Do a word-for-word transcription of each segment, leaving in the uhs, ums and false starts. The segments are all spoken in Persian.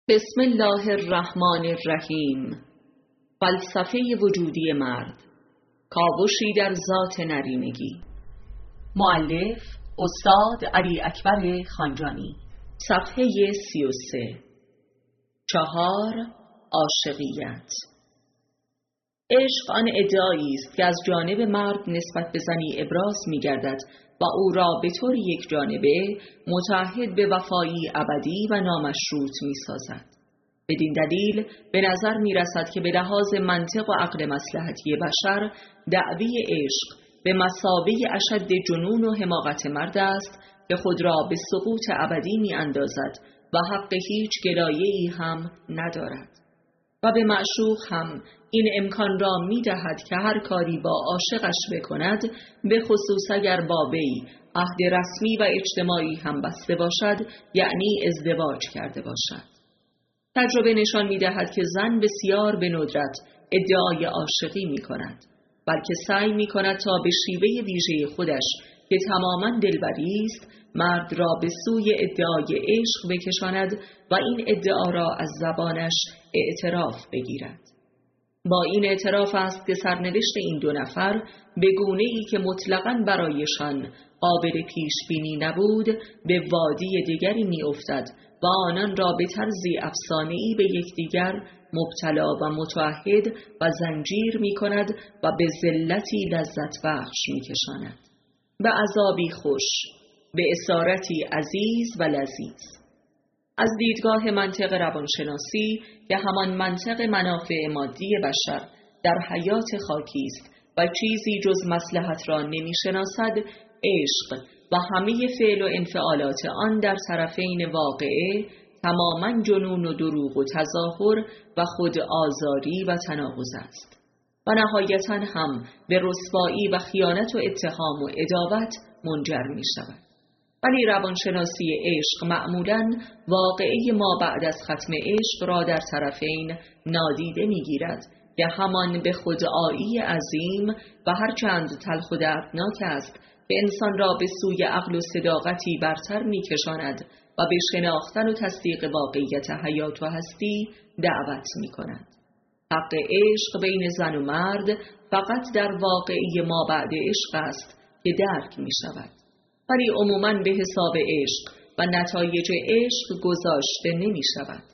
بسم الله الرحمن الرحیم. فلسفه وجودی مرد، کاوشی در ذات نرینگی. مؤلف استاد علی اکبر خانجانی. صفحه سی و سه. چهار. عاشقیت. عشق آن ادعایی است که از جانب مرد نسبت به زنی ابراز می گردد و او را به طور یک جانبه متعهد به وفایی ابدی و نامشروط می سازد. بدین دلیل به نظر می رسد که به لحاظ منطق و عقل مصلحتی بشر دعوی عشق به مثابه اشد جنون و حماقت مرد است که خود را به سقوط ابدی می اندازد و حق هیچ گلایه‌ای هم ندارد و به معشوق هم این امکان را می دهد که هر کاری با عاشقش بکند، به خصوص اگر با وی عهد رسمی و اجتماعی هم بسته باشد، یعنی ازدواج کرده باشد. تجربه نشان می دهد که زن بسیار به ندرت ادعای عاشقی می کند، بلکه سعی می کند تا به شیوه ویژه خودش که تماما دلبری است، مرد را به سوی ادعای عشق بکشاند و این ادعا را از زبانش اعتراف بگیرد. با این اعتراف است که سرنوشت این دو نفر به گونه‌ای که مطلقاً برایشان قابل پیش بینی نبود به وادی دیگری می افتد و آنان را به طرزی افسانه‌ای به یکدیگر مبتلا و متعهد و زنجیر می کند و به ذلتی لذت بخش می کشاند، به عذابی خوش، به اسارتی عزیز و لذیذ. از دیدگاه منطق روانشناسی که همان منطق منافع مادی بشر در حیات خاکی است و چیزی جز مصلحت را نمی شناسد، عشق و همه فعل و انفعالات آن در طرفین واقعه تماما جنون و دروغ و تظاهر و خود آزاری و تناقض است و نهایتاً هم به رسوایی و خیانت و اتهام و عداوت منجر می شود. ولی روانشناسی عشق معمولاً واقعه ما بعد از ختم عشق را در طرفین نادیده می‌گیرد که همان به خودآیی عظیم و هرچند تلخ و دردناک است که انسان را به سوی عقل و صداقتی برتر می‌کشاند و به شناختن و تصدیق واقعیت حیات و هستی دعوت می‌کند. حق عشق بین زن و مرد فقط در واقعه ما بعد عشق است که درک می‌شود، ولی عموماً به حساب عشق و نتایج عشق گذاشته نمی شود.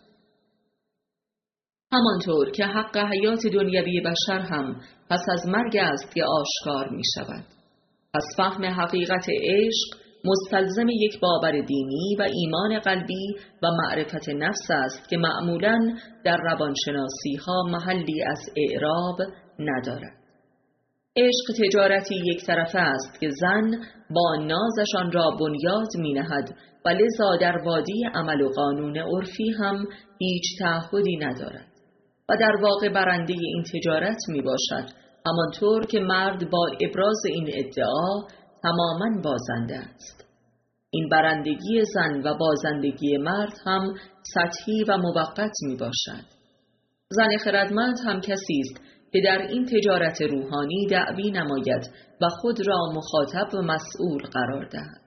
همانطور که حق حیات دنیوی بشر هم پس از مرگ است که آشکار می شود. پس فهم حقیقت عشق مستلزم یک باور دینی و ایمان قلبی و معرفت نفس است که معمولاً در روانشناسی ها محلی از اعراب ندارد. عشق تجارتی یک طرفه است که زن با نازشان را بنیاد می نهد و لذا در وادی عمل و قانون عرفی هم هیچ تعهدی ندارد و در واقع برنده این تجارت می باشد، همانطور که مرد با ابراز این ادعا تماماً بازنده است. این برندگی زن و بازندگی مرد هم سطحی و موقت می باشد. زن خردمند هم کسی است که در این تجارت روحانی دعوی نماید و خود را مخاطب و مسئول قرار دهد.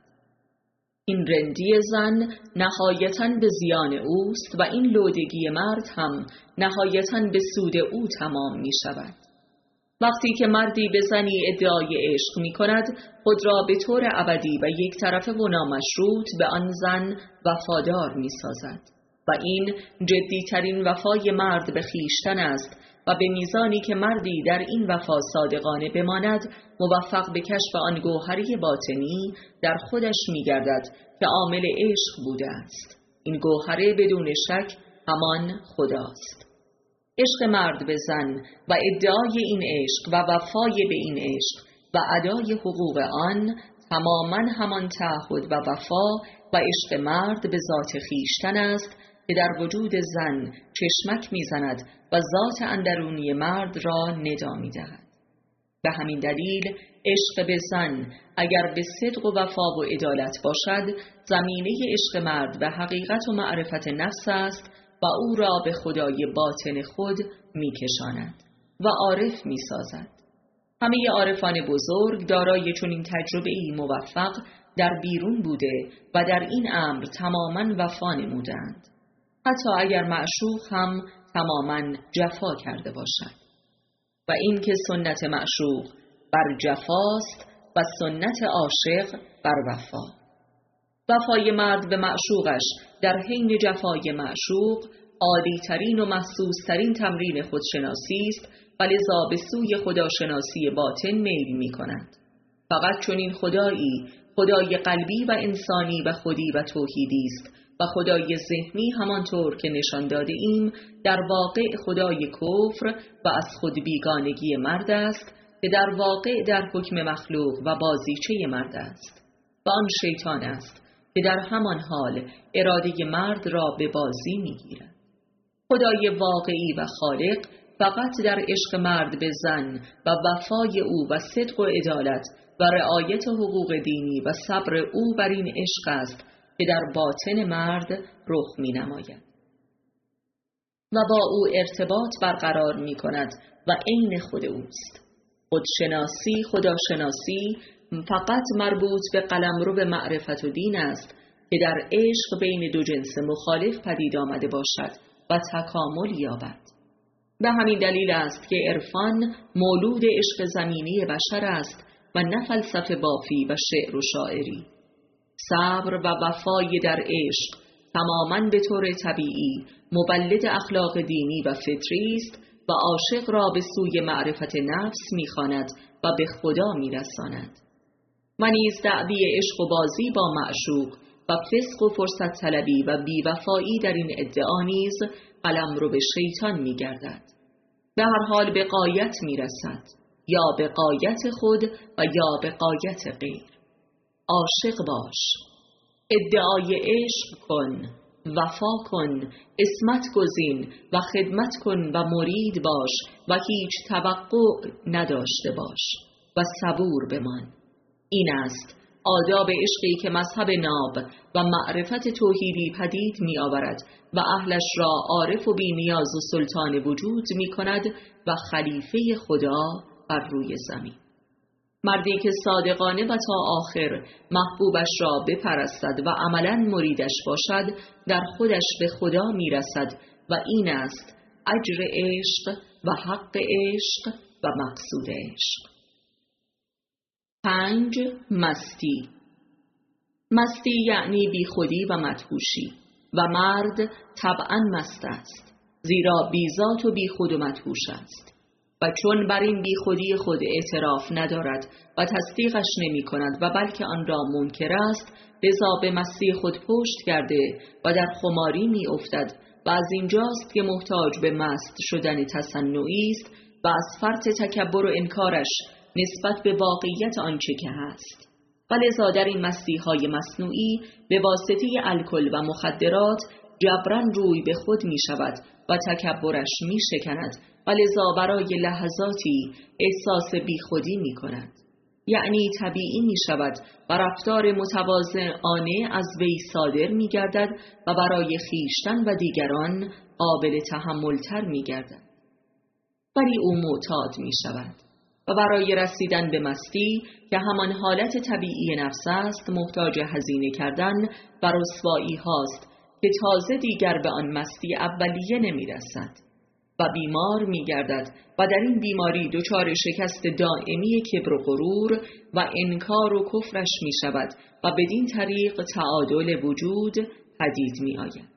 این رندی زن نهایتاً به زیان اوست و این لودگی مرد هم نهایتاً به سود او تمام می شود. وقتی که مردی به زنی ادعای عشق می کند، خود را به طور ابدی و یک طرفه و نامشروط به آن زن وفادار می سازد و این جدیترین وفای مرد به خویشتن است و به میزانی که مردی در این وفا صادقانه بماند، موفق به کشف آن گوهری باطنی در خودش می‌گردد که عامل عشق بوده است. این گوهره بدون شک همان خداست. عشق مرد به زن و ادعای این عشق و وفای به این عشق و ادای حقوق آن تماماً همان تعهد و وفا و عشق مرد به ذات خویشتن است که در وجود زن چشمک میزند و ذات اندرونی مرد را ندا میدهد. به همین دلیل عشق به زن اگر به صدق و وفا و عدالت باشد، زمینه عشق مرد به حقیقت و معرفت نفس است و او را به خدای باطن خود میکشاند و عارف میسازد. همه عارفان بزرگ دارای چنین تجربه‌ای موفق در بیرون بوده و در این امر تماماً وفا نمودند. حتی اگر معشوق هم تماماً جفا کرده باشد. و این که سنت معشوق بر جفاست و سنت عاشق بر وفا. وفای مرد به معشوقش در حین جفای معشوق عالی ترین و محسوس ترین تمرین خودشناسی است و لذا به سوی خداشناسی باطن میل می کند. فقط چون این خدایی خدای قلبی و انسانی و خودی و توحیدی است و خدای ذهنی همانطور که نشان داده ایم در واقع خدای کفر و از خود بیگانگی مرد است که در واقع در حکم مخلوق و بازیچه مرد است و آن شیطان است که در همان حال اراده مرد را به بازی میگیرد. خدای واقعی و خالق فقط در عشق مرد به زن و وفای او و صدق و عدالت و رعایت حقوق دینی و صبر او بر این عشق است که در باطن مرد رخ می نماید و با او ارتباط برقرار می کند و عین خود اوست. خودشناسی، خداشناسی فقط مربوط به قلمرو به معرفت و دین است که در عشق بین دو جنس مخالف پدید آمده باشد و تکامل یابد. به همین دلیل است که عرفان مولود عشق زمینی بشر است و نه فلسفه بافی و شعر و شاعری. صبر و وفای در عشق تماماً به طور طبیعی مولد اخلاق دینی و فطری است و عاشق را به سوی معرفت نفس می‌خواند و به خدا می‌رساند. و نیز دعوی عشق و بازی با معشوق و فسق و فرصت طلبی و بیوفایی در این ادعا نیز قلمرو به شیطان می‌گردد. به هر حال به غایت می‌رسد، یا به غایت خود و یا به غایت غیر. عاشق باش، ادعای عشق کن، وفا کن، عصمت گزین و خدمت کن و مرید باش و هیچ توقع نداشته باش و صبور بمان. این است آداب عشقی که مذهب ناب و معرفت توحیدی پدید می آورد و اهلش را عارف و بی نیاز و سلطان وجود می کند و خلیفه خدا بر روی زمین. مردی که صادقانه و تا آخر محبوبش را بپرستد و عملاً مریدش باشد در خودش به خدا می رسد و این است اجر عشق و حق عشق و مقصود عشق. پنج. مستی. مستی یعنی بیخودی و مدهوشی و مرد طبعاً مست است، زیرا بیذات و بیخود و مدهوش است و چون بر این بیخودی خود اعتراف ندارد و تصدیقش نمی کند و بلکه آن را منکر است، لذا به مستی خود پشت کرده و در خماری می افتد و از اینجاست که محتاج به مست شدن تصنعی است و از فرط تکبر و انکارش نسبت به واقعیت آنچه که هست. و لذا در این مستی های مصنوعی به واسطه الکل و مخدرات جبران روی به خود می شود و تکبرش می شکند و لذا برای لحظاتی احساس بیخودی می کند. یعنی طبیعی می شود و رفتار متواضعانه از وی صادر می گردد و برای خیشتن و دیگران قابل تحمل تر می گردد. ولی او معتاد می شود و برای رسیدن به مستی که همان حالت طبیعی نفس است محتاج هزینه کردن و رسوایی هاست که تازه دیگر به آن مستی اولیه نمی رسد و بیمار می گردد و در این بیماری دچار شکست دائمی کبر و غرور و انکار و کفرش می شود و بدین طریق تعادل وجود پدید می آید.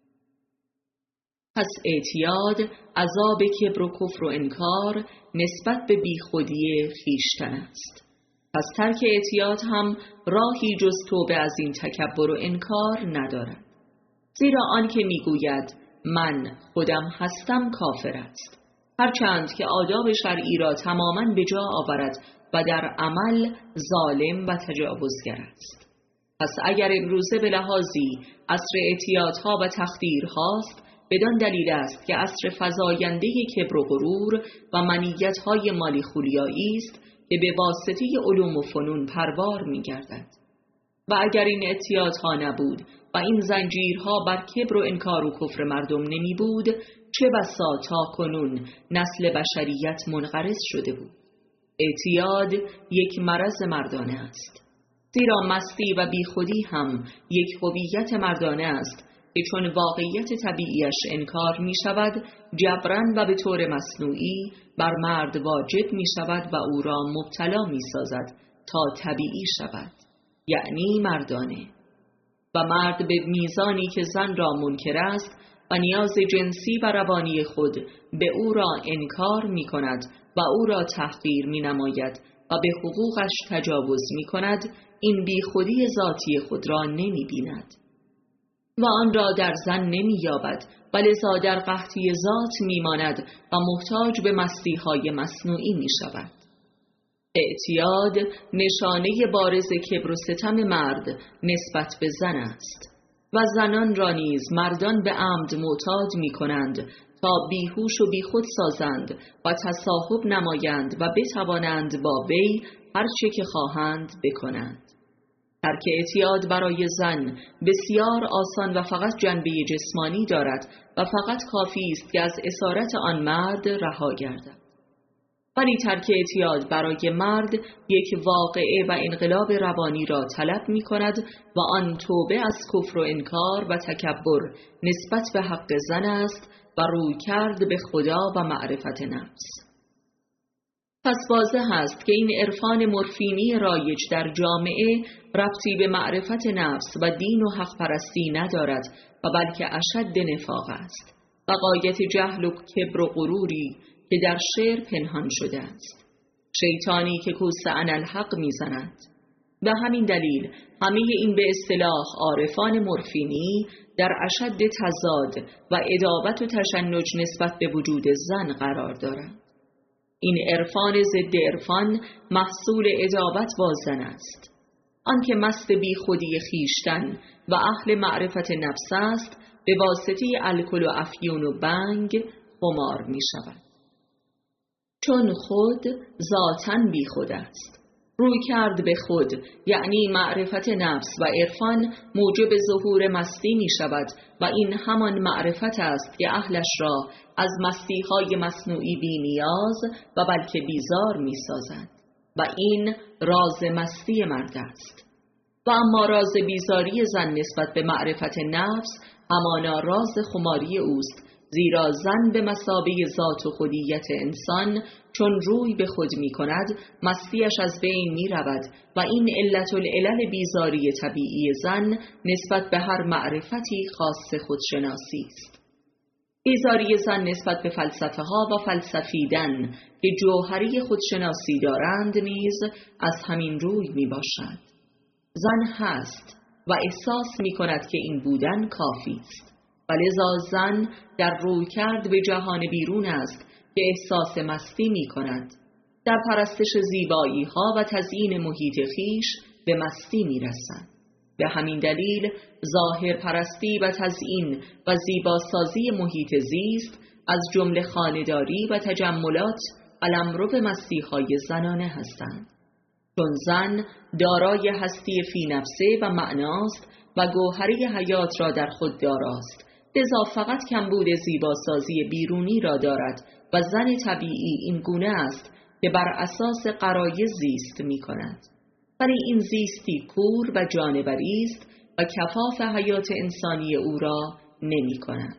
پس اعتیاد عذاب کبر و کفر و انکار نسبت به بیخودی خیشتن است. پس ترک اعتیاد هم راهی جز توبه از این تکبر و انکار ندارد. زیرا آن که میگوید من خودم هستم کافر است، هرچند که آداب شرعی را تماماً به جا آورد و در عمل ظالم و تجاوزگر است. پس اگر امروزه به لحاظی عصر اعتیادها و تخدیرهاست، بدان دلیل است که عصر فزاینده کبر و غرور و منیت‌های مالی خولیایی است که به واسطه علوم و فنون پروار می‌گردد. و اگر این اعتیادها نبود و این زنجیرها بر کبر و انکار و کفر مردم نمی بود، چه بسا تا کنون نسل بشریت منقرض شده بود. اعتیاد یک مرض مردانه است، زیرا مستی و بیخودی هم یک هویت مردانه است که چون واقعیت طبیعیش انکار می شود، جبران و به طور مصنوعی بر مرد واجب می شود و او را مبتلا می سازد تا طبیعی شود، یعنی مردانه. و مرد به میزانی که زن را منکر است و نیاز جنسی و روانی خود به او را انکار می کند و او را تحقیر می نماید و به حقوقش تجاوز می کند، این بیخودی ذاتی خود را نمی بیند و آن را در زن نمی یابد و لذا در قحطی ذات می ماند و محتاج به مستی های مصنوعی می شود. اعتیاد نشانه بارز کبر و ستم مرد نسبت به زن است و زنان را نیز مردان به عمد معتاد می کنند تا بیهوش و بیخود سازند و تصاحب نمایند و بتوانند با وی هر چه که خواهند بکنند. ترک اعتیاد برای زن بسیار آسان و فقط جنبه جسمانی دارد و فقط کافی است که از اسارت آن مرد رها گردد. ولی ترک اعتیاد برای مرد یک واقعه و انقلاب روانی را طلب می کند و آن توبه از کفر و انکار و تکبر نسبت به حق زن است و روی کرد به خدا و معرفت نفس. پس واضح است که این عرفان مورفینی رایج در جامعه ربطی به معرفت نفس و دین و حق پرستی ندارد و بلکه اشد نفاق است و غایت جهل و کبر و غروری که در شعر پنهان شده است، شیطانی که کوس اناالحق میزند. به همین دلیل همه این به اصطلاح عارفان مورفینی در اشد تضاد و عداوت و تشنج نسبت به وجود زن قرار دارند. این عرفان ضد عرفان محصول عداوت با زن است. آنکه مست بی خودی خیشتن و اهل معرفت نفس است، به واسطه الکل و افیون و بنگ خمار می شود. چون خود ذاتاً بی خود است. روی کرد به خود یعنی معرفت نفس و عرفان موجب ظهور مستی می شود و این همان معرفت است که اهلش را از مستی های مصنوعی بی نیاز و بلکه بیزار می سازد و این راز مستی مرد است. و اما راز بیزاری زن نسبت به معرفت نفس همانا راز خماری اوست، زیرا زن به مثابه ذات و خودیت انسان چون روی به خود می کند مستیش از بین می رود و این علت العلل بیزاری طبیعی زن نسبت به هر معرفتی خاص خودشناسی است. بیزاری زن نسبت به فلسفه ها و فلسفیدن که جوهری خودشناسی دارند نیز از همین روی می باشد. زن هست و احساس می کند که این بودن کافی است و لذا زن در روی کرد به جهان بیرون است که احساس مستی می کند. در پرستش زیبایی ها و تزیین محیط خیش به مستی می رسد. به همین دلیل ظاهر پرستی و تزیین و زیباسازی محیط زیست از جمله خانه‌داری و تجملات قلمرو مستی های زنانه هستند. چون زن دارای هستی فی نفسه و معناست و گوهری حیات را در خود داراست، لذا فقط کمبود زیباسازی بیرونی را دارد و زن طبیعی این گونه است که بر اساس غرایز زیست می کند. ولی این زیستی کور و جانوری است و کفاف حیات انسانی او را نمی کند.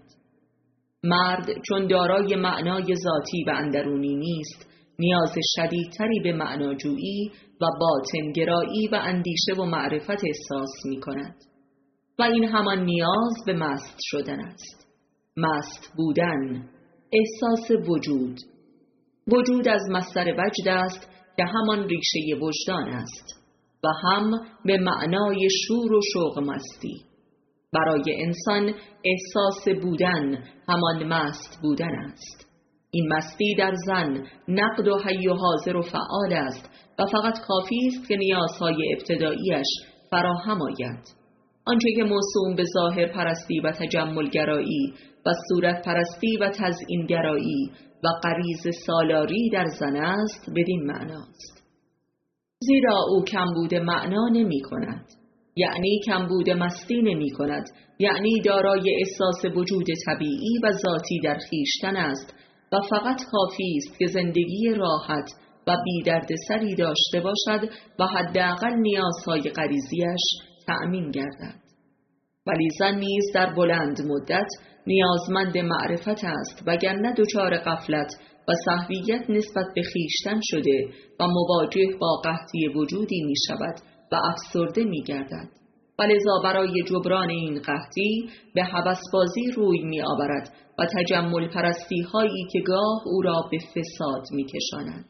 مرد چون دارای معنای ذاتی و اندرونی نیست، نیاز شدیدتری به معناجویی و باطنگرایی و اندیشه و معرفت احساس می کند و این همان نیاز به مست شدن است. مست بودن، احساس وجود. وجود از مصدر وجد است که همان ریشه وجدان است و هم به معنای شور و شوق مستی. برای انسان احساس بودن همان مست بودن است. این مستی در زن نقد و حی و حاضر و فعال است و فقط کافی است که نیازهای ابتداییش فراهم آید. آنچه که موسوم به ظاهر پرستی و تجملگرایی و صورت پرستی و تزیینگرایی و غریزه سالاری در زن است بدین معناست. زیرا او کمبود معنا نمی کند، یعنی کمبود مستی نمی کند، یعنی دارای احساس وجود طبیعی و ذاتی در خویشتن است و فقط کافی است که زندگی راحت و بی دردسری داشته باشد و حداقل نیازهای غریزیش تأمین گردد. ولی زن نیز در بلند مدت نیازمند معرفت است، وگرنه دچار غفلت و سهویت نسبت به خویشتن شده و مواجه با قحطی وجودی می شود و افسرده می گردد. ولذا برای جبران این قحطی به هوسبازی روی می آورد و تجمل پرستی هایی که گاه او را به فساد می کشاند.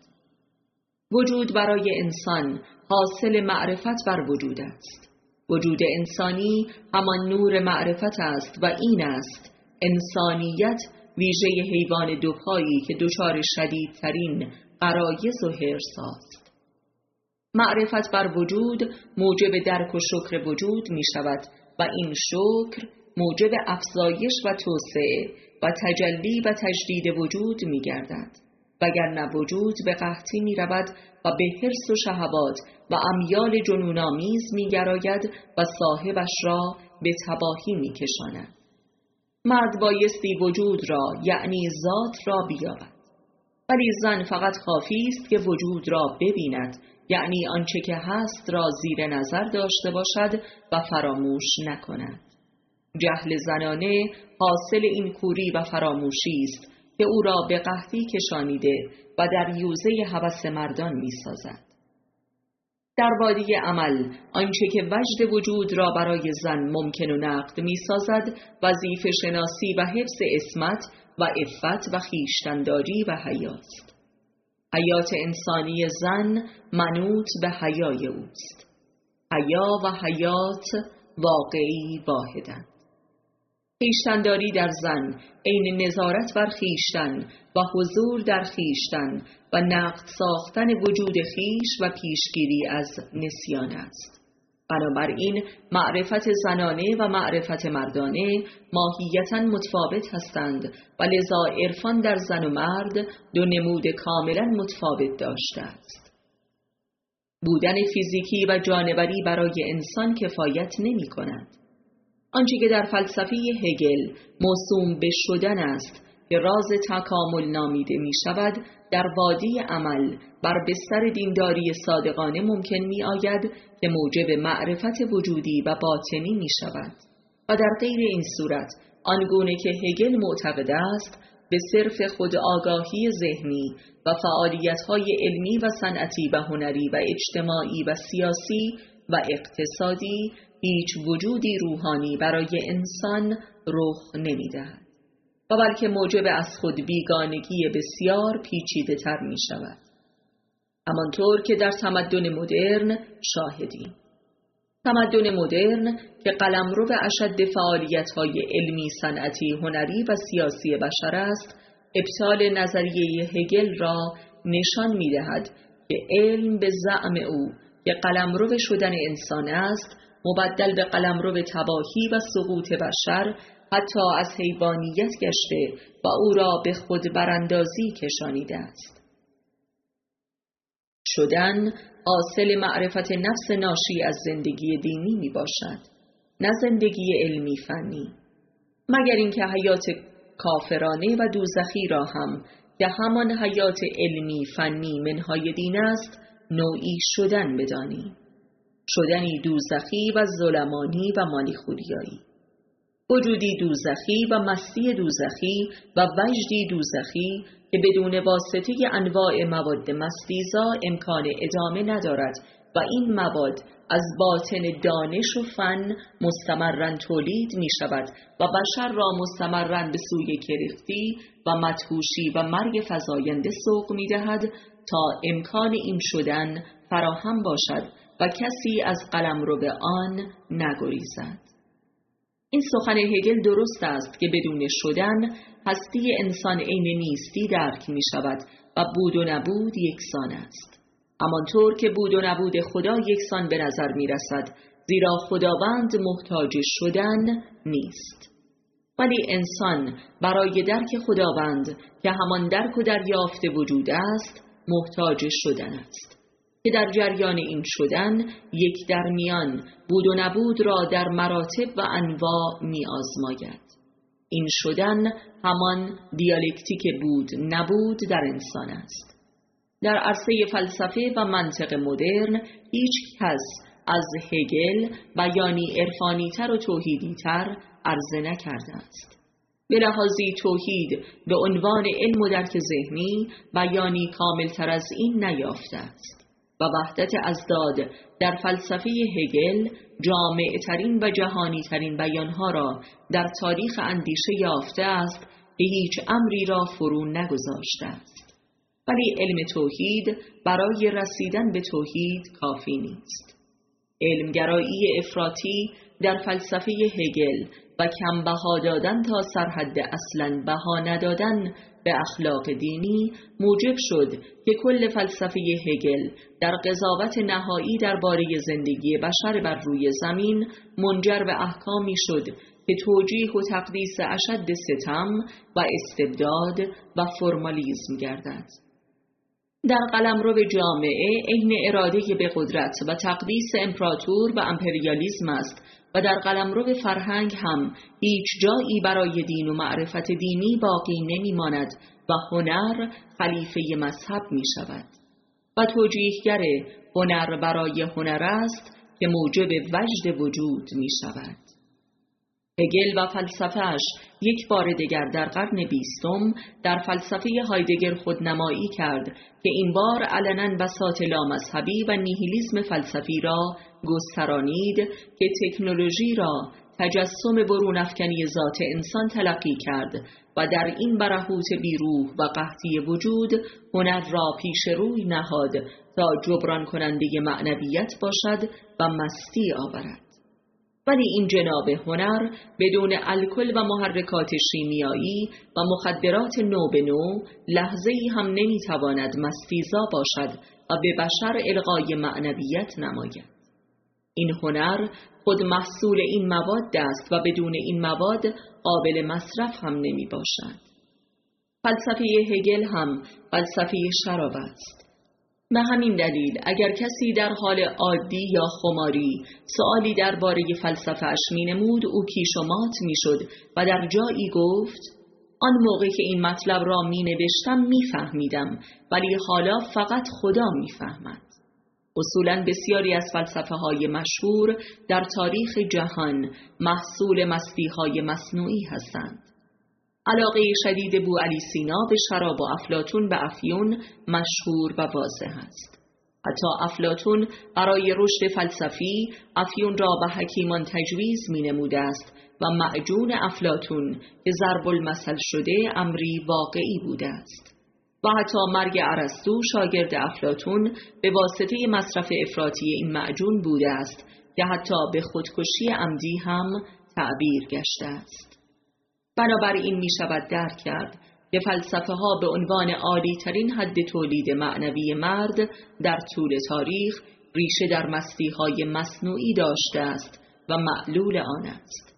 وجود برای انسان حاصل معرفت بر وجود است. وجود انسانی همان نور معرفت است و این است انسانیت ویژه حیوان دوپایی که دچار شدیدترین غرایز و حرص است. معرفت بر وجود موجب درک و شکر وجود می شود و این شکر موجب افزایش و توسعه و تجلی و تجدید وجود می گردد، وگرنه وجود به قحطی می رود و به حرص و شهوات و امیال جنون‌آمیز می گراید و صاحبش را به تباهی می کشاند. مرد بایستی وجود را یعنی ذات را بیابد، ولی زن فقط کافی است که وجود را ببیند، یعنی آنچه که هست را زیر نظر داشته باشد و فراموش نکند. جهل زنانه حاصل این کوری و فراموشی است که او را به قحطی کشانیده و در یوزه هوس مردان می سازد. در وادی عمل آنچه که وجد وجود را برای زن ممکن و نقد می سازد وظیفه شناسی و حفظ عصمت و عفت و خویشتن‌داری و حیاست. حیات انسانی زن منوط به حیای اوست. حیا و حیات واقعی واحدند. خویشتن‌داری در زن عین نظارت بر خویشتن و حضور در خویشتن و نقد ساختن وجود خویش و پیشگیری از نسیان است. بنابراین معرفت زنانه و معرفت مردانه ماهیتاً متفاوت هستند و لذا عرفان در زن و مرد دو نمود کاملاً متفاوت داشته است. بودن فیزیکی و جانوری برای انسان کفایت نمی کند. آنچه که در فلسفه هگل موسوم به شدن است که راز تکامل نامیده می شود، در وادی عمل بر بستر دینداری صادقانه ممکن می آید که موجب معرفت وجودی و باطنی می شود و در غیر این صورت آنگونه که هگل معتقد است به صرف خود آگاهی ذهنی و فعالیت‌های علمی و صنعتی و هنری و اجتماعی و سیاسی و اقتصادی هیچ وجودی روحانی برای انسان رخ نمی‌دهد و بلکه موجب از خود بیگانگی بسیار پیچیده تر می شود. همانطور که در تمدن مدرن شاهدیم. تمدن مدرن که قلمرو به اشد فعالیت‌های علمی، صنعتی، هنری و سیاسی بشر است، ابطال نظریه هگل را نشان می‌دهد که علم به زعم او که قلمرو شدن انسان است، مبدل به قلمرو تباهی و سقوط بشر حتی از حیوانیت گشته و او را به خود براندازی کشانیده است. شدن حاصل معرفت نفس ناشی از زندگی دینی می باشد، نه زندگی علمی فنی، مگر اینکه حیات کافرانه و دوزخی را هم که همان حیات علمی فنی منهای دین است نوعی شدن بدانیم، شدنی دوزخی و ظلمانی و مالیخولیایی، وجودی دوزخی و مستی دوزخی و وجدی دوزخی که بدون واسطه انواع مواد مستیزا امکان ادامه ندارد و این مواد از باطن دانش و فن مستمراً تولید می شود و بشر را مستمراً به سوی کرختی و مدهوشی و مرگ فزاینده سوق می دهد تا امکان این شدن فراهم باشد و کسی از قلمرو به آن نگریزد. این سخن هگل درست است که بدون شدن هستی انسان عین نیستی درک می شود و بود و نبود یکسان است. همانطور که بود و نبود خدا یکسان به نظر می رسد، زیرا خداوند محتاج شدن نیست. ولی انسان برای درک خداوند که همان درک و دریافت وجود است محتاج شدن است که در جریان این شدن یک در میان بود و نبود را در مراتب و انواع می آزماید. این شدن همان دیالکتیک بود نبود در انسان است. در عرصه فلسفه و منطق مدرن هیچ کس از هگل بیانی عرفانی‌تر و توحیدی‌تر عرضه نکرده است. به لحاظی توحید به عنوان علم و درک ذهنی بیانی کاملتر از این نیافته است و وحدت ازداد در فلسفه هگل جامع‌ترین و جهانی‌ترین بیانها را در تاریخ اندیشه یافته است که هیچ امری را فرو نگذاشته است. ولی علم توحید برای رسیدن به توحید کافی نیست. علمگرایی افراطی در فلسفه هگل و کم بها دادن تا سرحد اصلاً بها ندادن به اخلاق دینی موجب شد که کل فلسفه هگل در قضاوت نهایی درباره زندگی بشر بر روی زمین منجر به احکامی شد که توجیه و تقدیس اشد ستم و استبداد و فرمالیسم گردد. در قلمرو جامعه عین اراده به قدرت و تقدیس امپراتور و امپریالیسم است و در قلمرو فرهنگ هم هیچ جایی برای دین و معرفت دینی باقی نمی ماند و هنر خلیفه مذهب می شود و توجیهگر هنر برای هنر است که موجب وجد وجود می شود. هگل و فلسفه‌اش یک بار دیگر در قرن بیستم در فلسفه هایدگر خودنمایی کرد که این بار علنا بساط لامذهبی و نیهیلیسم فلسفی را گسترانید که تکنولوژی را تجسم برون افکنی ذات انسان تلقی کرد و در این برهوت بیروح و قحطی وجود هنر را پیش روی نهاد تا جبران کننده معنویت باشد و مستی آورد. ولی این جناب هنر بدون الکل و محرکات شیمیایی و مخدرات نو به نو لحظه‌ای هم نمیتواند مستیزا باشد و به بشر القای معنویت نماید. این هنر خود محصول این مواد است و بدون این مواد قابل مصرف هم نمی باشد. فلسفه هگل هم فلسفه شراب است. به همین دلیل اگر کسی در حال عادی یا خماری سؤالی درباره فلسفه اش می نمود او کیش و مات می شد و در جایی گفت آن موقع که این مطلب را می نوشتم می فهمیدم ولی حالا فقط خدا می فهمد. اصولاً بسیاری از فلسفه های مشهور در تاریخ جهان محصول مستی های مصنوعی هستند. علاقه شدید بوعلی سینا به شراب و افلاطون به افیون مشهور و واضح است. حتی افلاطون برای رشد فلسفی افیون را به حکیمان تجویز می نموده است و معجون افلاطون که ضرب المثل شده امری واقعی بوده است. و حتی مرگ ارسطو شاگرد افلاطون به واسطه مصرف افراطی این معجون بوده است که حتی به خودکشی عمدی هم تعبیر گشته است. بنابراین می شود درک کرد که فلسفه ها به عنوان عالی ترین حد تولید معنوی مرد در طول تاریخ ریشه در مستی های مصنوعی داشته است و معلول آن است.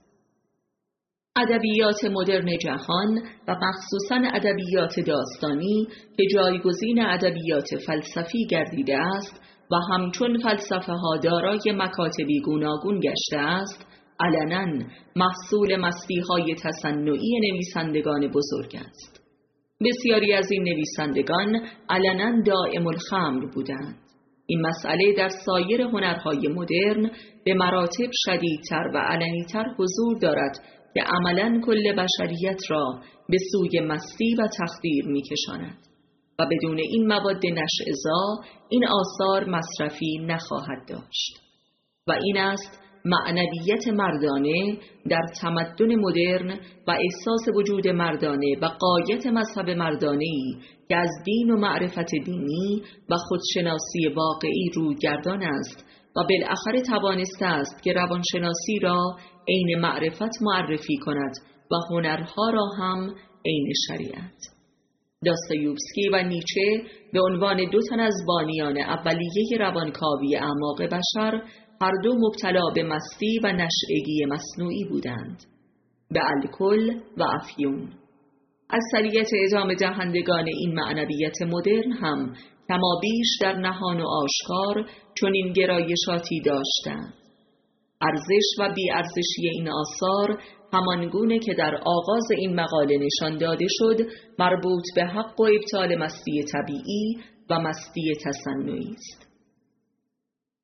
ادبیات مدرن جهان و مخصوصاً ادبیات داستانی که جایگزین ادبیات فلسفی گردیده است و همچون فلسفه ها دارای مکاتبی گوناگون گشته است، علناً محصول مستی های تصنعی نویسندگان بزرگ است. بسیاری از این نویسندگان علناً دائم الخمر بودند. این مسئله در سایر هنرهای مدرن به مراتب شدیدتر و علنی‌تر حضور دارد که عملاً کل بشریت را به سوی مستی و تخدیر می‌کشاند و بدون این مواد نشع‌زا این آثار مصرفی نخواهد داشت. و این است معنویت مردانه در تمدن مدرن و احساس وجود مردانه و غایت مذهب مردانه‌ای که از دین و معرفت دینی و خودشناسی واقعی رویگردان است و بالاخره توانسته است که روانشناسی را عین معرفت معرفی کند و هنرها را هم عین شریعت. داستایوفسکی و نیچه به عنوان دو تن از بانیان اولیه روانکاوی اعماق بشر هر دو مبتلا به مستی و نشئگی مصنوعی بودند، به الکل و افیون. اکثریت ادامه دهندگان این معنویت مدرن هم کما بیش در نهان و آشکار چنین گرایشاتی داشتند. ارزش و بی‌ارزشی این آثار همانگونه که در آغاز این مقاله نشان داده شد مربوط به حق و ابطال مستی طبیعی و مستی تصنعی است.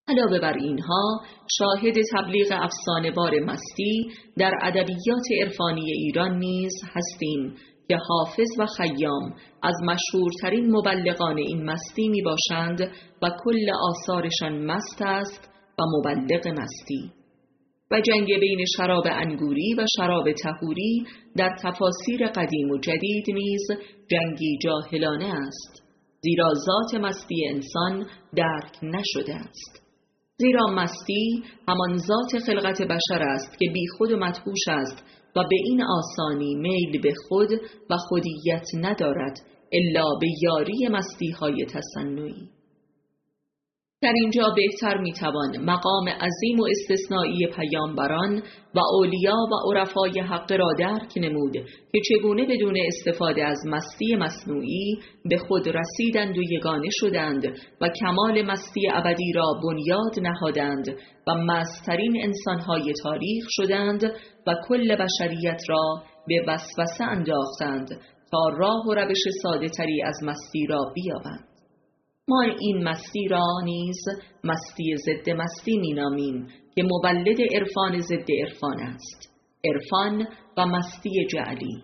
علاوه بر اینها شاهد تبلیغ افسانه‌وار مستی در ادبیات عرفانی ایران نیز هستیم که حافظ و خیام از مشهورترین مبلغان این مستی می باشند و کل آثارشان مست است و مبلغ مستی. و جنگ بین شراب انگوری و شراب طهوری در تفاسیر قدیم و جدید نیز جنگی جاهلانه است، زیرا ذات مستی انسان درک نشده است. زیرا مستی همان ذات خلقت بشر است که بی خود و مدهوش است و به این آسانی میل به خود و خودیت ندارد الا به یاری مستی های تصنعی. در اینجا بهتر میتوان مقام عظیم و استثنایی پیامبران و اولیا و عرفای حق را درک نمود که چگونه بدون استفاده از مستی مصنوعی به خود رسیدند و یگانه شدند و کمال مستی ابدی را بنیاد نهادند و مستترین انسانهای تاریخ شدند و کل بشریت را به وسوسه انداختند تا راه و روش ساده تری از مستی را بیابند. ما این مستی را نیز مستی ضد مستی می نامیم که مولد عرفان ضد عرفان است، عرفان و مستی جعلی.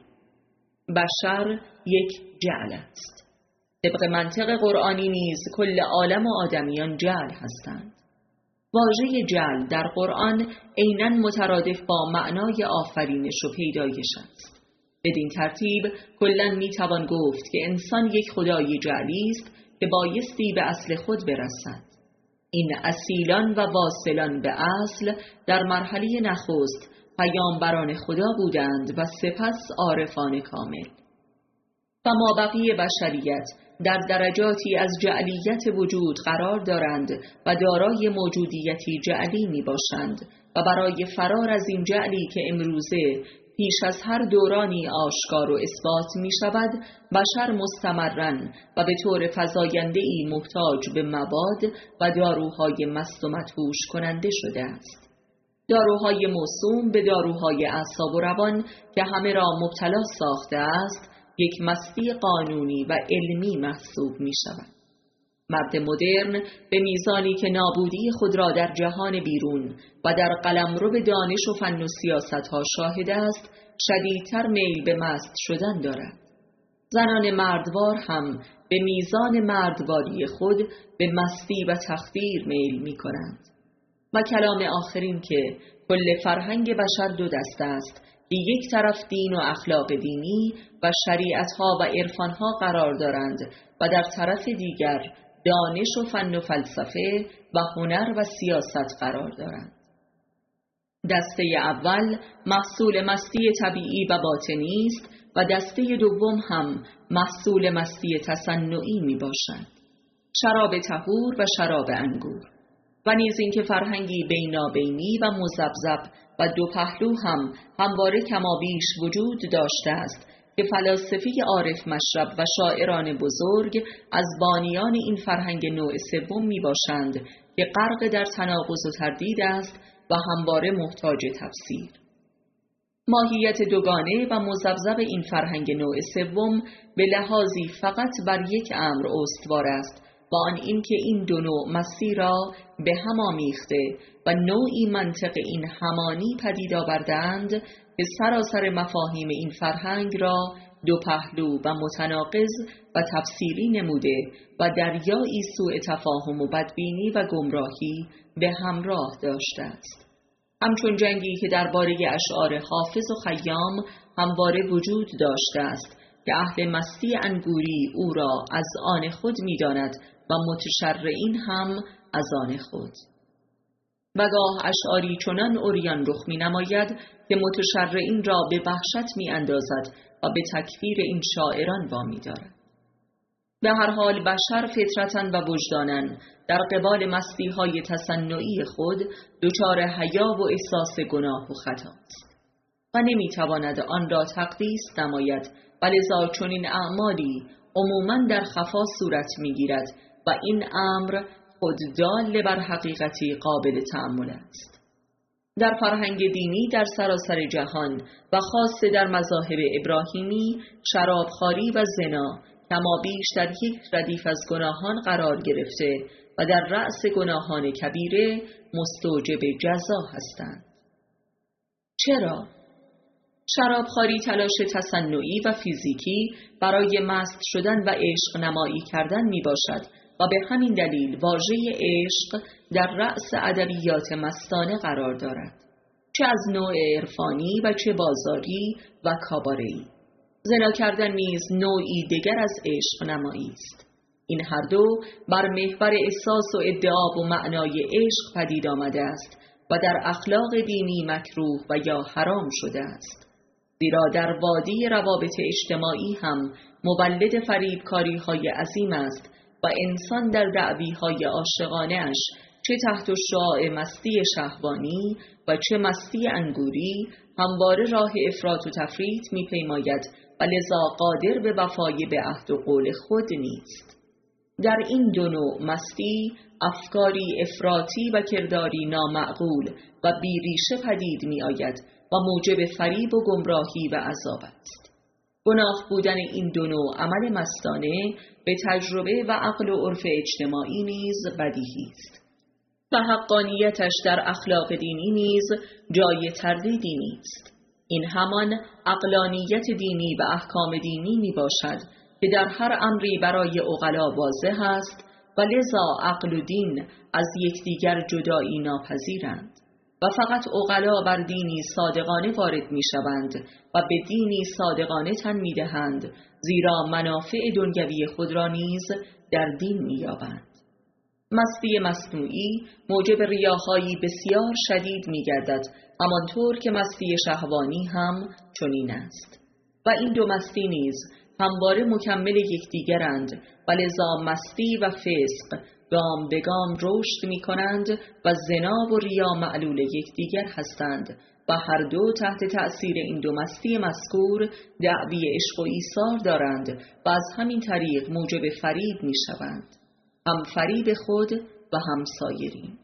بشر یک جعل است. طبق منطق قرآنی نیز کل عالم و آدمیان جعل هستند. واژه جعل در قرآن عیناً مترادف با معنای آفرینش و پیدایش است. بدین ترتیب کلاً می توان گفت که انسان یک خدای جعلی است که بایستی به اصل خود برسد. این اصیلان و واصلان به اصل در مرحله نخست پیامبران خدا بودند و سپس عارفان کامل. و مابقی بشریت در درجاتی از جعلیت وجود قرار دارند و دارای موجودیتی جعلی می باشند و برای فرار از این جعلی که امروزه پیش از هر دورانی آشکار و اثبات می شود، بشر مستمرن و به طور فزاینده‌ای محتاج به مواد و داروهای مست و مدهوش کننده شده است. داروهای موسوم به داروهای اعصاب و روان که همه را مبتلا ساخته است، یک مستی قانونی و علمی محسوب می شود. مرد مدرن به میزانی که نابودی خود را در جهان بیرون و در قلمرو دانش و فن و سیاست ها شاهد است، شدیدتر میل به مست شدن دارد. زنان مردوار هم به میزان مردواری خود به مستی و تخدیر میل می کنند. و کلام آخرین که کل فرهنگ بشر دو دست است که یک طرف دین و اخلاق دینی و شریعت ها و عرفان ها قرار دارند و در طرف دیگر دانش و فن و فلسفه و هنر و سیاست قرار دارند. دسته اول محصول مستی طبیعی و باطنی است و دسته دوم هم محصول مستی تصنعی می باشد. شراب طهور و شراب انگور. و نیز اینکه فرهنگی بینابینی و مذبذب و دو پهلو هم همواره کمابیش وجود داشته است که فلاسفه عارف مشرب و شاعران بزرگ از بانیان این فرهنگ نوع سوم می باشند که غرق در تناقض و تردید است و همواره محتاج تفسیر. ماهیت دوگانه و مذبذب این فرهنگ نوع سوم به لحاظی فقط بر یک امر استوار است و آن این که این دو نوع مستی را به هم آمیخته و نوعی منطق این همانی پدید آوردند که سراسر مفاهیم این فرهنگ را دو پهلو و متناقض و تفسیری نموده و دریایی سوء تفاهم و بدبینی و گمراهی به همراه داشته است. همچون جنگی که درباره اشعار حافظ و خیام همواره وجود داشته است که اهل مستی انگوری او را از آن خود می داند و متشرعین هم از آن خود. و گاه اشعاری چنان عریان رخ می نماید که متشرعین را به وحشت می اندازد و به تکفیر این شاعران وامی دارد. به هر حال بشر فطرتاً و وجداناً در قبال مستی های تصنعی خود دچار حیا و احساس گناه و خطا است و نمی تواند آن را تقدیس نماید و لذا چنین اعمالی عموماً در خفا صورت می گیرد و این امر خود دال بر حقیقتی قابل تأمل است. در فرهنگ دینی در سراسر جهان و خاصه در مذاهب ابراهیمی شرابخواری و زنا کما بیش در یک ردیف از گناهان قرار گرفته و در رأس گناهان کبیره مستوجب جزا هستند. چرا؟ شرابخواری تلاش تصنعی و فیزیکی برای مست شدن و عشق نمایی کردن می باشد و به همین دلیل واژه عشق در رأس ادبیات مستانه قرار دارد، چه از نوع عرفانی و چه بازاری و کاباره‌ای. زنا کردن نیز نوعی دیگر از عشق نمایی است. این هر دو بر محور احساس و ادعا و معنای عشق پدید آمده است و در اخلاق دینی مکروه و یا حرام شده است. زیرا در وادی روابط اجتماعی هم مولد فریبکاری های عظیم است و انسان در دعوی های عاشقانه اش چه تحت شعاع مستی شهوانی و چه مستی انگوری همواره راه افراط و تفریط می پیماید و لذا قادر به وفای به عهد و قول خود نیست. در این دو نوع مستی افکاری افراطی و کرداری نامعقول و بیریشه پدید می آید و موجب فریب و گمراهی و عذاب است. گناه بودن این دو نوع عمل مستانه به تجربه و عقل و عرف اجتماعی نیز بدیهی است و حقانیتش در اخلاق دینی نیز جای تردیدی نیست. این همان عقلانیت دینی و احکام دینی می باشد که در هر امری برای عقلا واضح است و لذا عقل و دین از یکدیگر جدایی ناپذیرند و فقط عقلا بر دینی صادقانه وارد می شوند و به دینی صادقانه تن می دهند، زیرا منافع دنیوی خود را نیز در دین می یابند. مستی مصنوعی موجب ریاهایی بسیار شدید می گردد، همانطور که مستی شهوانی هم چنین است و این دو مستی نیز همواره مکمل یکدیگرند و لذا مستی و فسق گام به گام رشد می کنند و زنا و ریا معلول یکدیگر هستند و هر دو تحت تأثیر این دو مستی مذکور دعوی عشق و ایثار دارند و از همین طریق موجب فریب می شوند، هم فریب خود و هم سایرین.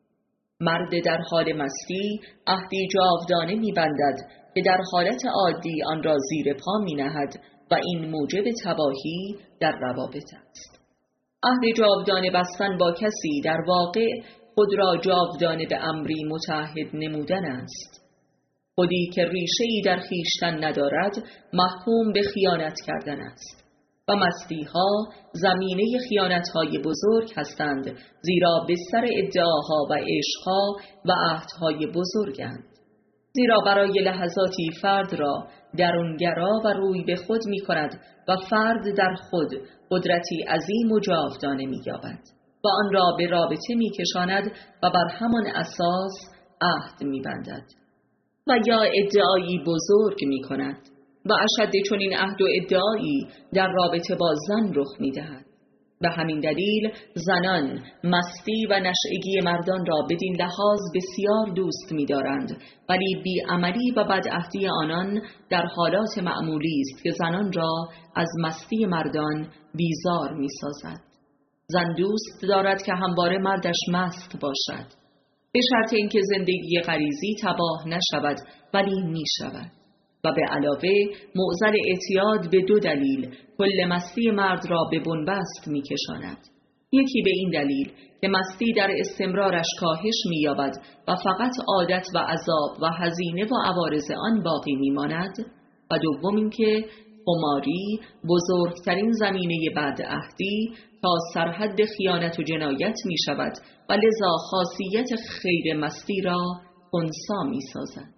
مرد در حال مستی عهدی جاودانه می بندد که در حالت عادی آن را زیر پا می نهد و این موجب تباهی در روابط است. عهد جاودانه بستن با کسی در واقع خود را جاودانه به امری متعهد نمودن است. خودی که ریشه‌ای در خویشتن ندارد محکوم به خیانت کردن است و مستی-ها زمینه خیانت‌های بزرگ هستند، زیرا بستر ادعاها و عشق‌ها و عهدهای بزرگند. زیرا برای لحظاتی فرد را درونگرا و روی به خود می کند و فرد در خود قدرتی عظیم و جاودانه می یابد و آن را به رابطه می کشاند و بر همان اساس عهد می بندد و یا ادعایی بزرگ می کند و اشد چنین عهد و ادعایی در رابطه با زن رخ می دهد. به همین دلیل زنان مستی و نشئگی مردان را بدین لحاظ بسیار دوست می دارند، ولی بیعملی و بدعهدی آنان در حالات معمولی است که زنان را از مستی مردان بیزار می سازد. زن دوست دارد که همواره مردش مست باشد، به شرط اینکه زندگی غریزی تباه نشود، ولی می شود. و به علاوه معضل اعتیاد به دو دلیل کل مستی مرد را به بنبست می کشاند. یکی به این دلیل که مستی در استمرارش کاهش می یابد و فقط عادت و عذاب و هزینه و عوارض آن باقی می ماند و دوم این که خماری بزرگترین زمینه بدعهدی تا سرحد خیانت و جنایت می شود و لذا خاصیت خیر مستی را خنثی می سازد.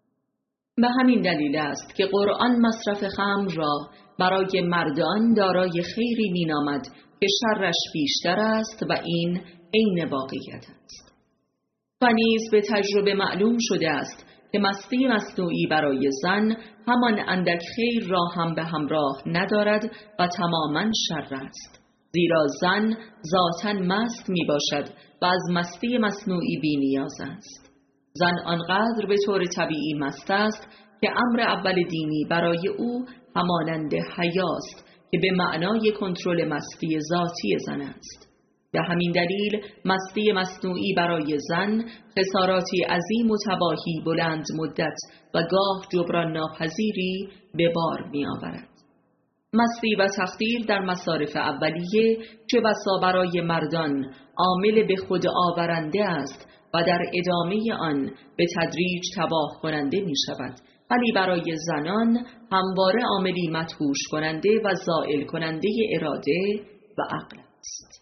به همین دلیل است که قرآن مصرف خمر را برای مردان دارای خیری مینامد که شرش بیشتر است و این عین واقعیت است. و نیز به تجربه معلوم شده است که مستی مصنوعی برای زن همان اندک خیر را هم به همراه ندارد و تماما شر است، زیرا زن ذاتاً مست می باشد و از مستی مصنوعی بی نیاز است. زن آنقدر به طور طبیعی مست است که امر اول دینی برای او همانند حیاست که به معنای کنترل مستی ذاتی زن است. به همین دلیل مستی مصنوعی برای زن خساراتی عظیم و تباهی بلند مدت و گاه جبران ناپذیری به بار می آورد. مستی و تخدیر در مصارف اولیه چه بسا برای مردان عامل به خود آورنده است و در ادامه آن به تدریج تباه کننده می شود، ولی برای زنان همواره عاملی مدهوش کننده و زائل کننده اراده و عقل است.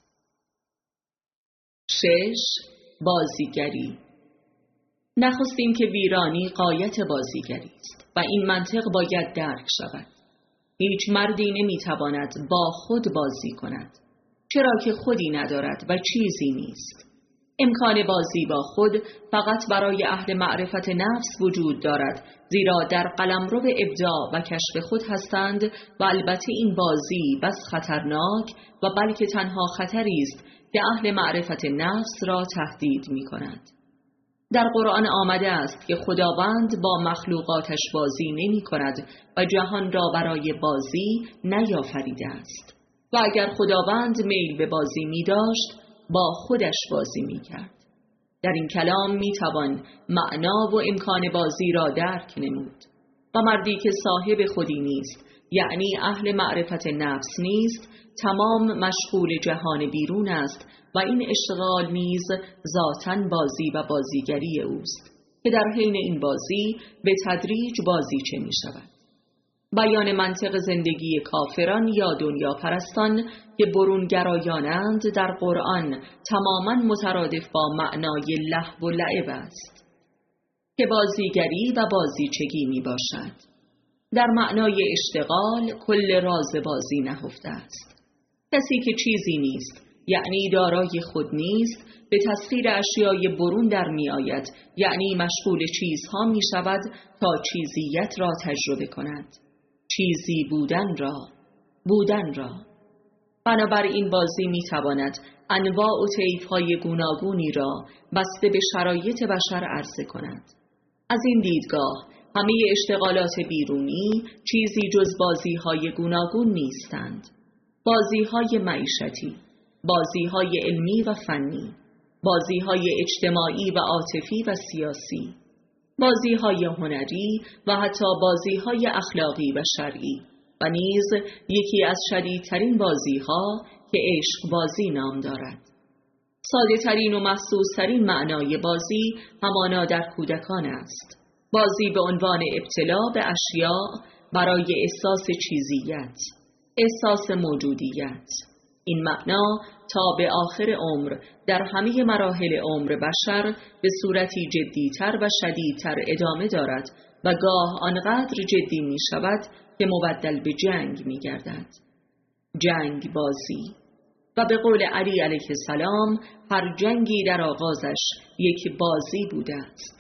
شش. بازیگری. نخستیم که ویرانی غایت بازیگری است و این منطق باید درک شود. هیچ مردی نمیتواند با خود بازی کند، چرا که خودی ندارد و چیزی نیست. امکان بازی با خود فقط برای اهل معرفت نفس وجود دارد، زیرا در قلمرو ابداع و کشف خود هستند و البته این بازی بس خطرناک و بلکه تنها خطری است که اهل معرفت نفس را تهدید می کند. در قرآن آمده است که خداوند با مخلوقاتش بازی نمی کند و جهان را برای بازی نیافریده است و اگر خداوند میل به بازی می داشت با خودش بازی می کرد. در این کلام می توان معنا و امکان بازی را درک نمود و مردی که صاحب خودی نیست، یعنی اهل معرفت نفس نیست، تمام مشغول جهان بیرون است و این اشتغال نیز ذاتاً بازی و بازیگری اوست که در حین این بازی به تدریج بازیچه می شود. بیان منطق زندگی کافران یا دنیا پرستان که برونگرایانند در قرآن تماماً مترادف با معنای لهو و لعب است که بازیگری و بازیچگی می باشد. در معنای اشتغال کل راز بازی نهفته است. کسی که چیزی نیست، یعنی دارای خود نیست، به تسخیر اشیای برون در می آید، یعنی مشغول چیزها می شود تا چیزیت را تجربه کند، چیزی بودن را، بودن را. بنابراین بازی می تواند انواع و طیف‌های گوناگونی را بسته به شرایط بشر عرضه کند. از این دیدگاه همه اشتغالات بیرونی چیزی جز بازی‌های گوناگون نیستند. بازی‌های معیشتی، بازی‌های علمی و فنی، بازی‌های اجتماعی و عاطفی و سیاسی، بازی‌های هنری و حتی بازی‌های اخلاقی و شرعی و نیز یکی از شدیدترین بازی‌ها که عشق بازی نام دارد. ساده ترین و محسوس ترین معنای بازی همانا در کودکان است. بازی به عنوان ابتلا به اشیاء برای احساس چیزیت، احساس موجودیت. این معنا تا به آخر عمر در همه مراحل عمر بشر به صورتی جدیتر و شدیدتر ادامه دارد و گاه آنقدر جدی می شود که مبدل به جنگ می گردد. جنگ بازی. و به قول علی علیه السلام هر جنگی در آغازش یک بازی بوده است.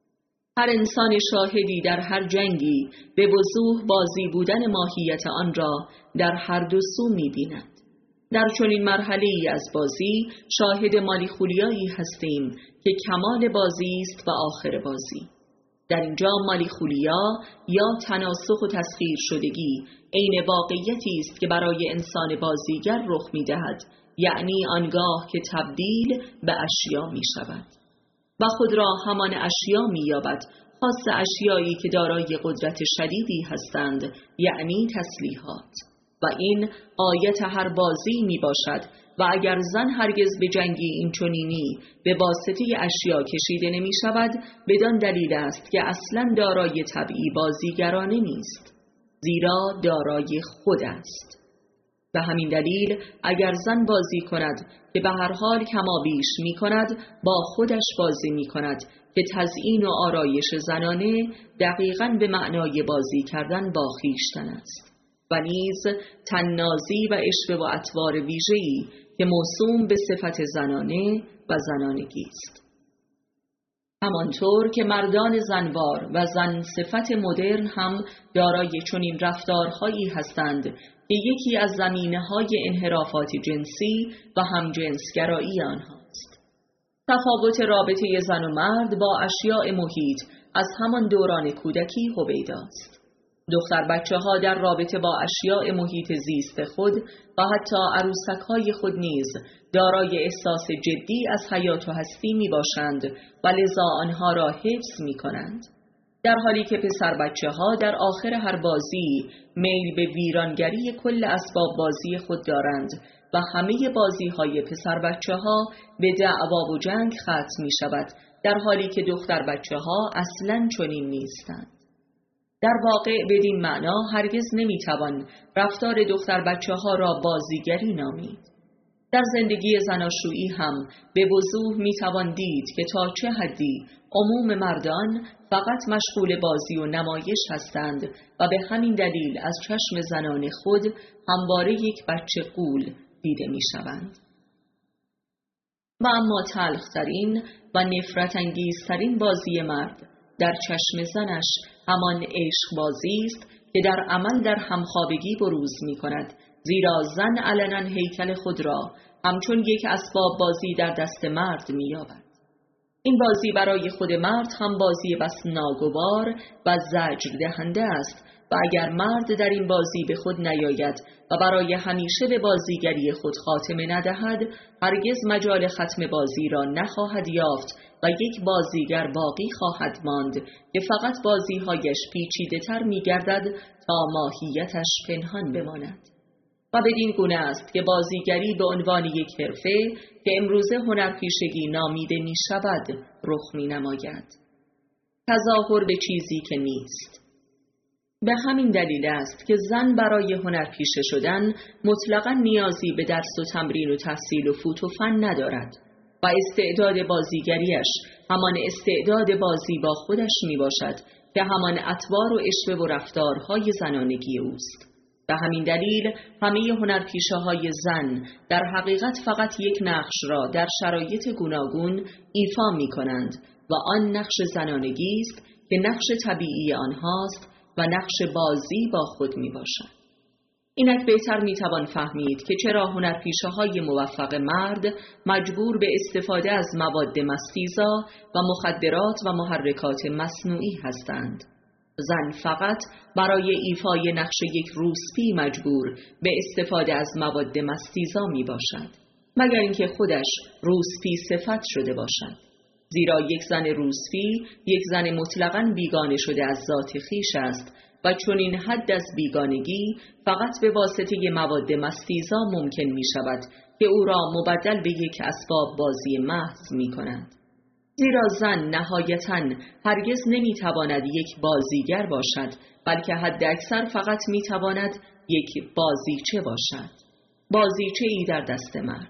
هر انسان شاهدی در هر جنگی به وضوح بازی بودن ماهیت آن را در هر دو سو می بیند. در چنین مرحله‌ای از بازی شاهد مالیخولیایی هستیم که کمال بازی است و آخر بازی. در اینجا مالیخولیا یا تناسخ و تسخیر شدگی عین واقعیتی است که برای انسان بازیگر رخ می دهد، یعنی آنگاه که تبدیل به اشیا می شود و خود را همان اشیا می یابد، خاص اشیایی که دارای قدرت شدیدی هستند، یعنی تسلیحات. و این آیت هر بازی می باشد و اگر زن هرگز به جنگی این چنینی به واسطه اشیا کشیده نمی شود، بدان دلیل است که اصلا دارای طبعی بازیگرانه نیست، زیرا دارای خود است. به همین دلیل اگر زن بازی کند که به هر حال کما بیش می کند، با خودش بازی می کند که تزیین و آرایش زنانه دقیقاً به معنای بازی کردن با خویشتن است و نیز تنازی و عشوه و اطوار ویژه‌ای که موسوم به صفت زنانه و زنانگی است. همانطور که مردان زنوار و زن صفت مدرن هم دارای چنین رفتارهایی هستند که یکی از زمینه‌های انحرافات جنسی و همجنسگرایی آنهاست. تفاوت رابطه زن و مرد با اشیاء محیط از همان دوران کودکی هویداست. دختر بچه ها در رابطه با اشیاء محیط زیست خود و حتی عروسک های خود نیز دارای احساس جدی از حیات و هستی می باشند و لذا آنها را حفظ می کنند. در حالی که پسر بچه ها در آخر هر بازی میل به ویرانگری کل اسباب بازی خود دارند و همه بازی های پسر بچه ها به دعوا و جنگ ختم می شود، در حالی که دختر بچه ها اصلاً چنین نیستند. در واقع بدین معنا هرگز نمی توان رفتار دختر بچه ها را بازیگری نامید. در زندگی زناشویی هم به وضوح می توان دید که تا چه حدی عموم مردان فقط مشغول بازی و نمایش هستند و به همین دلیل از چشم زنان خود همواره یک بچه غول دیده می شوند. و اما تلخترین و نفرت انگیزترین بازی مرد در چشم زنش همان عشق بازی است که در عمل در همخوابگی بروز می کند، زیرا زن علنا هیکل خود را همچون یک اسباب بازی در دست مرد می یابد. این بازی برای خود مرد هم بازی بس ناگوار و زجر دهنده است و اگر مرد در این بازی به خود نیاید و برای همیشه به بازیگری خود خاتمه ندهد، هرگز مجال ختم بازی را نخواهد یافت و یک بازیگر باقی خواهد ماند که فقط بازیهایش پیچیده تر می گردد تا ماهیتش پنهان بماند. و بدین گونه است که بازیگری به عنوان یک حرفه که امروزه هنرپیشگی نامیده می شود رخ می نماید. تظاهر به چیزی که نیست. به همین دلیل است که زن برای هنرپیشه شدن مطلقاً نیازی به درس و تمرین و تحصیل و فوت و فن ندارد و استعداد بازیگریش همان استعداد بازی با خودش می باشد که همان اطوار و اشوه و رفتارهای زنانگی اوست. به همین دلیل همه هنرپیشه های زن در حقیقت فقط یک نقش را در شرایط گوناگون ایفا می کنند و آن نقش زنانگی است که نقش طبیعی آنهاست و نقش بازی با خود می باشد. اینک بهتر می توان فهمید که چرا هنرپیشه های موفق مرد مجبور به استفاده از مواد مستیزا و مخدرات و محرکات مصنوعی هستند. زن فقط برای ایفای نقش یک روسپی مجبور به استفاده از مواد مستیزا می باشد، مگر اینکه خودش روسپی صفت شده باشد. زیرا یک زن روسپی یک زن مطلقاً بیگانه شده از ذات خویش است و چون این حد از بیگانگی فقط به واسطه مواد مستیزا ممکن می شود که او را مبدل به یک اسباب بازی محض می کند. زیرا زن نهایتاً هرگز نمی تواند یک بازیگر باشد، بلکه حد اکثر فقط می تواند یک بازیچه باشد، بازیچه ای در دست مرد.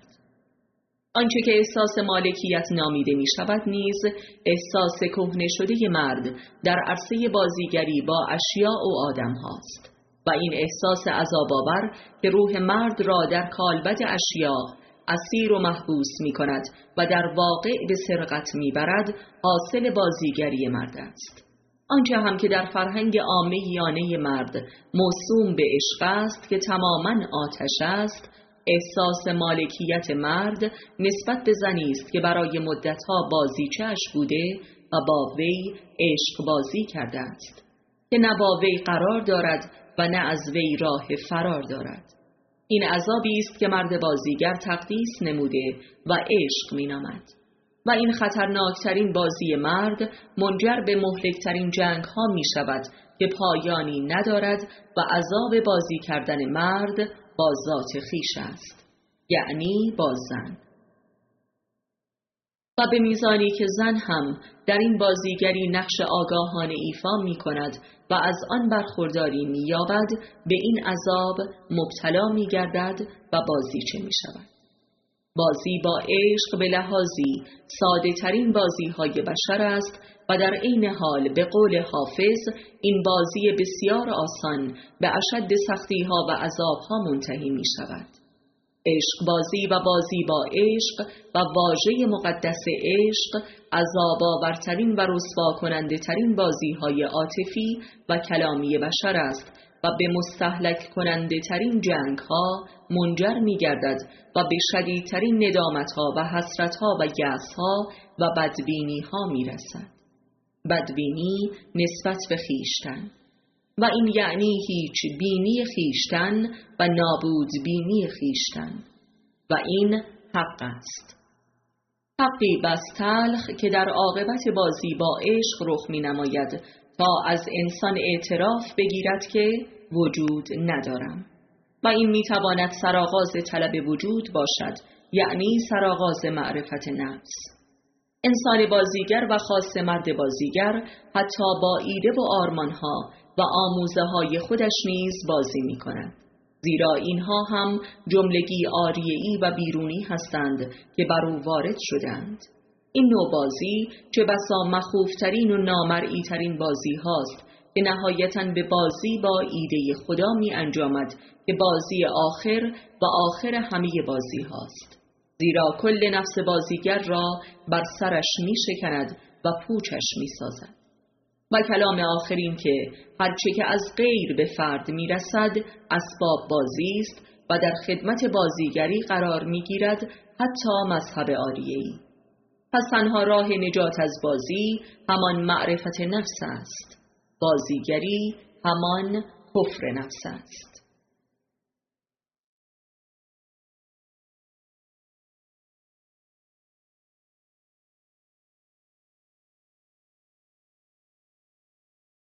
آنچه که احساس مالکیت نامیده می شود نیز احساس کهنه شده مرد در عرصه بازیگری با اشیاء و آدم هاست و این احساس عذاب‌آور که روح مرد را در کالبد اشیاء اسیر و محبوس می کند و در واقع به سرقت می برد حاصل بازیگری مرد است. آنچه هم که در فرهنگ عامیانه مرد موسوم به عشق است که تماماً آتش است، احساس مالکیت مرد نسبت به زنی است که برای مدتها بازیچه‌اش بوده و با وی عشق بازی کرده است، که نه با وی قرار دارد و نه از وی راه فرار دارد. این عذابی است که مرد بازیگر تقدیس نموده و عشق می‌نامد و این خطرناکترین بازی مرد منجر به مهلکترین جنگ ها می شود که پایانی ندارد و عذاب بازی کردن مرد با ذات خویش است، یعنی با زن. و به میزانی که زن هم در این بازیگری نقش آگاهانه ایفا می کند و از آن برخورداری می یابد، به این عذاب مبتلا می گردد و بازیچه می شود. بازی با عشق به لحاظی ساده ترین بازی های بشر است و در عین حال به قول حافظ این بازی بسیار آسان به اشد سختی ها و عذاب ها منتهی می شود. عشق بازی و بازی با عشق و واژه مقدس عشق عذاب آورترین و رسوا کننده ترین بازی های عاطفی و کلامی بشر است و به مستهلک کننده ترین جنگ ها منجر می گردد و به شدیدترین ندامت ها و حسرت ها و یأس ها و بدبینی ها می رسد. بدبینی نسبت به خیشتن، و این یعنی هیچ بینی خیشتن و نابود بینی خیشتن، و این حق است. حقی بس تلخ که در عاقبت بازی با عشق رخ می نماید تا از انسان اعتراف بگیرد که وجود ندارم. و این میتواند سرآغاز طلب وجود باشد، یعنی سرآغاز معرفت نفس. انسان بازیگر و خاص مرد بازیگر حتی با ایده و آرمانها و آموزه های خودش نیز بازی می کند. زیرا اینها هم جملگی آریه‌ای و بیرونی هستند که بر او وارد شدند. این نوع بازی چه بسا مخوفترین و نامرئی ترین بازی هاست که نهایتاً به بازی با ایده خدا می انجامد که بازی آخر و آخر همه بازی هاست. زیرا کل نفس بازیگر را بر سرش می شکند و پوچش می سازد. و کلام آخرین که هرچه که از غیر به فرد می رسد اسباب بازی است و در خدمت بازیگری قرار می گیرد، حتی مذهب آریه‌ای. پس تنها راه نجات از بازی همان معرفت نفس است. بازیگری همان کفر نفس است.